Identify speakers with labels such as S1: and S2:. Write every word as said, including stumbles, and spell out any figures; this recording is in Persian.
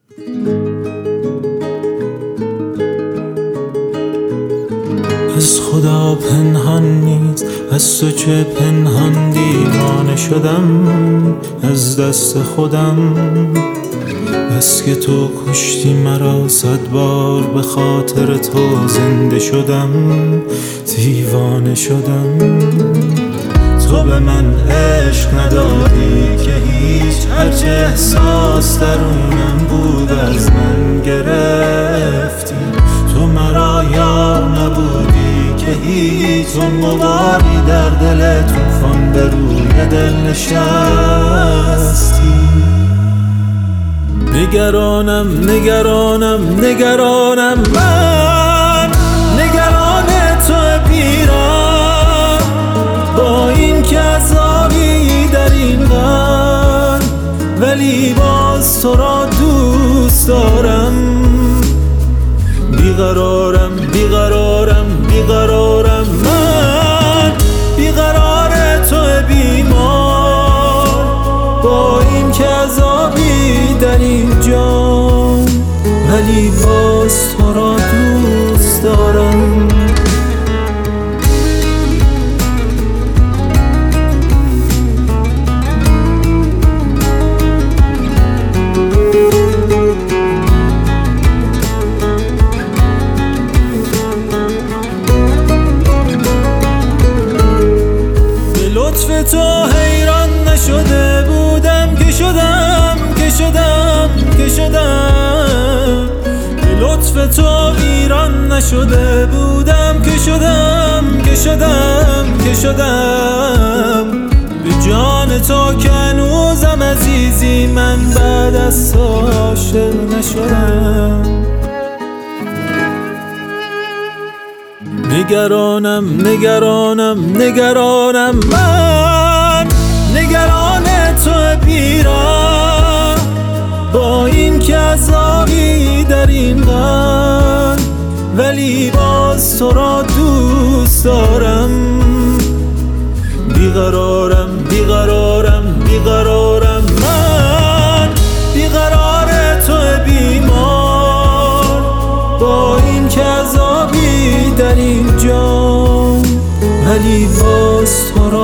S1: از خدا پنهان نیست، از تو چه پنهان دیوانه شدم از دست خودم. بس که تو کشتی مرا صد بار، به خاطر تو زنده شدم دیوانه شدم. تو به من عشق ندادی که هیچ، هرچه احساس درونم بود از من گرفتی. تو مرا یار نبودی که هیچ، اون غباری در دل طوفان به روی دل نشستی. نگرانم نگرانم نگرانم من، نگران تو پیران، با این که عذابی در این غم، ولی باز تو را دوست دارم. بیقرارم بیقرارم بیقرارم من، بیقرار تو بیمار، با این که عذابی در این جان، ولی باز تو را دوست دارم. لطف تو حیران نشده بودم که شدم که شدم که شدم. به لطف تو ویران نشده بودم که شدم که شدم که شدم. به جان تو که هنوزم عزیزی، من بعد از تو عاشق نشدم. نگرانم نگرانم نگرانم من، نگران تو پیران، با این که عذابی در این غم، ولی باز تو را دوست دارم. بیقرارم بیقرارم بیقرارم من، بیقرار تو بیمار، با این که عذابی در این جان، ولی باز تو را